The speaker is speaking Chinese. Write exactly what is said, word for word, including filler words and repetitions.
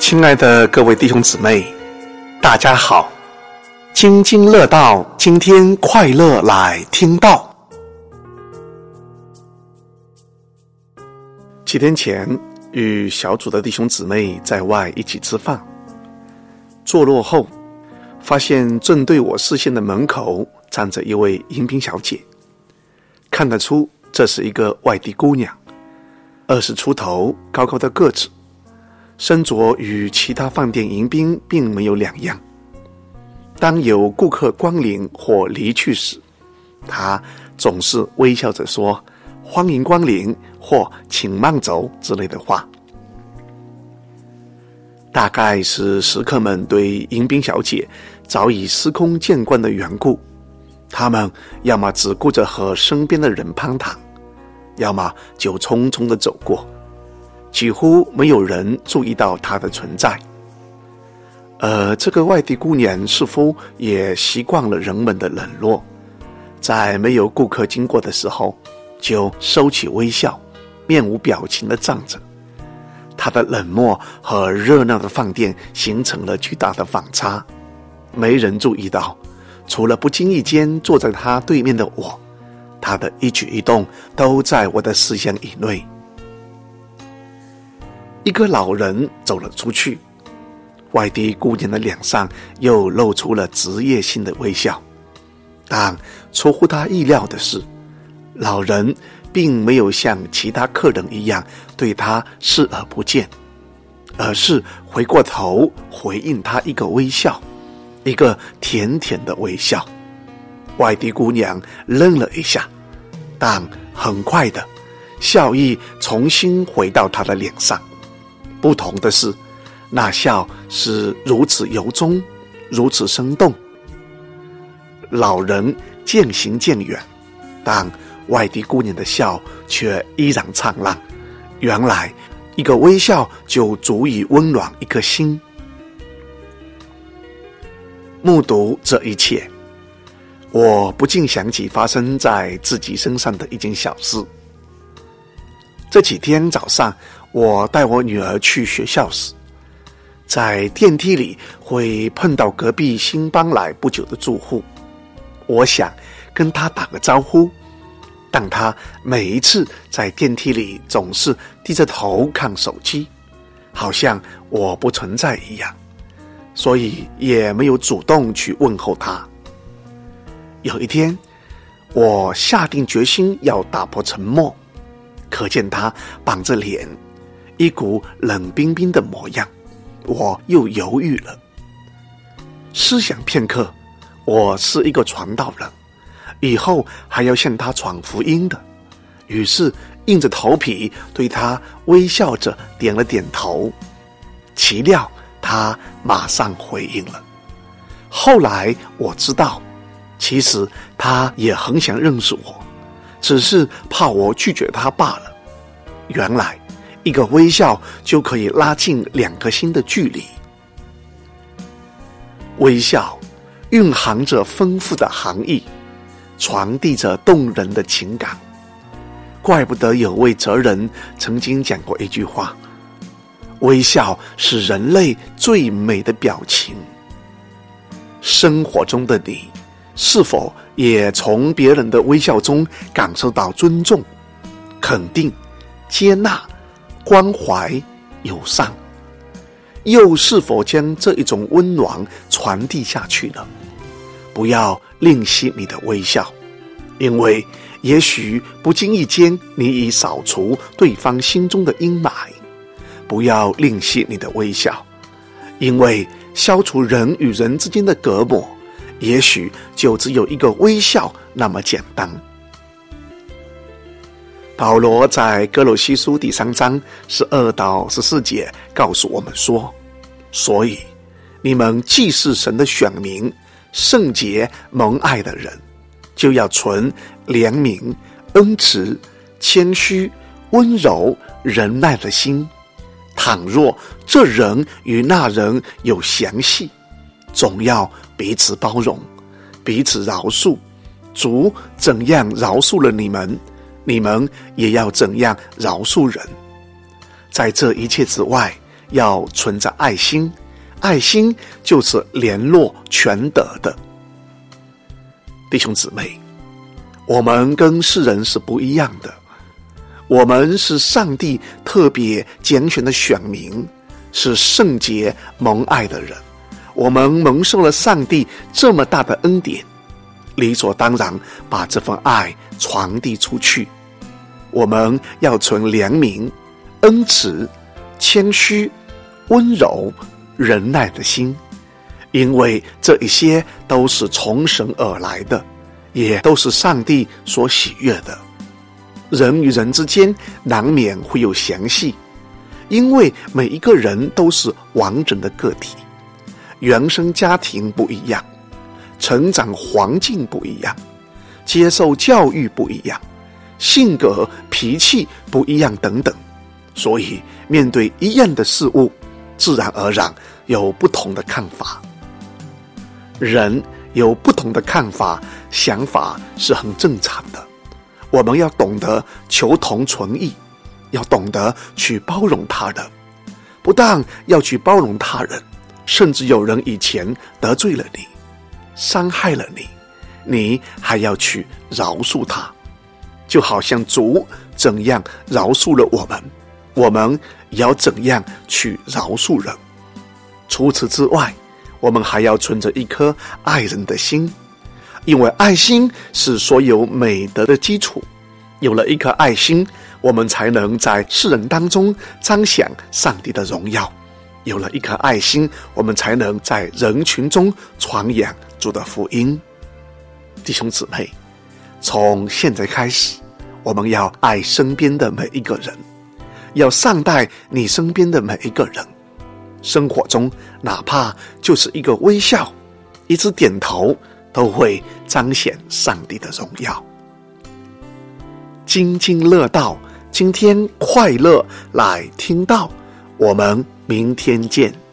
亲爱的各位弟兄姊妹，大家好，津津乐道，今天快乐来听道。几天前与小组的弟兄姊妹在外一起吃饭，坐落后发现正对我视线的门口站着一位迎宾小姐，看得出这是一个外地姑娘，二十出头，高高的个子，身着与其他饭店迎宾并没有两样。当有顾客光临或离去时，她总是微笑着说欢迎光临或请慢走之类的话。大概是食客们对迎宾小姐早已司空见惯的缘故，他们要么只顾着和身边的人攀谈，要么就匆匆地走过，几乎没有人注意到她的存在。而这个外地姑娘似乎也习惯了人们的冷落，在没有顾客经过的时候就收起微笑，面无表情地站着。她的冷漠和热闹的饭店形成了巨大的反差，没人注意到，除了不经意间坐在她对面的我，她的一举一动都在我的视线以内。一个老人走了出去，外地姑娘的脸上又露出了职业性的微笑，但出乎她意料的是，老人并没有像其他客人一样对她视而不见，而是回过头回应她一个微笑，一个甜甜的微笑。外地姑娘愣了一下，但很快的笑意重新回到她的脸上。不同的是，那笑是如此由衷，如此生动。老人渐行渐远，但外地姑娘的笑却依然灿烂。原来一个微笑就足以温暖一颗心。目睹这一切，我不禁想起发生在自己身上的一件小事。这几天早上，我带我女儿去学校时，在电梯里会碰到隔壁新搬来不久的住户，我想跟她打个招呼，但她每一次在电梯里总是低着头看手机，好像我不存在一样，所以也没有主动去问候她。有一天，我下定决心要打破沉默，可见她板着脸，一股冷冰冰的模样，我又犹豫了。思想片刻，我是一个传道人，以后还要向他传福音的，于是硬着头皮对他微笑着点了点头。岂料他马上回应了。后来我知道，其实他也很想认识我，只是怕我拒绝他罢了。原来一个微笑就可以拉近两颗心的距离。微笑蕴含着丰富的含义，传递着动人的情感。怪不得有位哲人曾经讲过一句话，微笑是人类最美的表情。生活中的你，是否也从别人的微笑中感受到尊重、肯定、接纳、关怀、友善？又是否将这一种温暖传递下去呢？不要吝惜你的微笑，因为也许不经意间你已扫除对方心中的阴霾。不要吝惜你的微笑，因为消除人与人之间的隔膜，也许就只有一个微笑那么简单。保罗在哥罗西书第三章十二到十四节告诉我们说，所以你们既是神的选民，圣洁蒙爱的人，就要存怜悯、恩慈、谦虚、温柔、忍耐的心。倘若这人与那人有嫌隙，总要彼此包容，彼此饶恕。主怎样饶恕了你们，你们也要怎样饶恕人。在这一切之外， 要存着爱心，爱心就是联络全德的。弟兄姊妹，我们跟世人是不一样的，我们是上帝特别拣选的选民，是圣洁蒙爱的人，我们蒙受了上帝这么大的恩典，理所当然把这份爱传递出去。我们要存怜悯、恩慈、谦虚、温柔、忍耐的心，因为这一些都是从神而来的，也都是上帝所喜悦的。人与人之间难免会有嫌隙，因为每一个人都是完整的个体，原生家庭不一样，成长环境不一样，接受教育不一样，性格脾气不一样等等，所以面对一样的事物，自然而然有不同的看法。人有不同的看法想法是很正常的，我们要懂得求同存异，要懂得去包容他人，不但要去包容他人，甚至有人以前得罪了你，伤害了你，你还要去饶恕他，就好像主怎样饶恕了我们，我们也要怎样去饶恕人。除此之外，我们还要存着一颗爱人的心，因为爱心是所有美德的基础。有了一颗爱心，我们才能在世人当中彰显上帝的荣耀。有了一颗爱心，我们才能在人群中传扬主的福音。弟兄姊妹，从现在开始，我们要爱身边的每一个人，要善待你身边的每一个人。生活中哪怕就是一个微笑，一次点头，都会彰显上帝的荣耀。津津乐道，今天快乐来听道，我们明天见。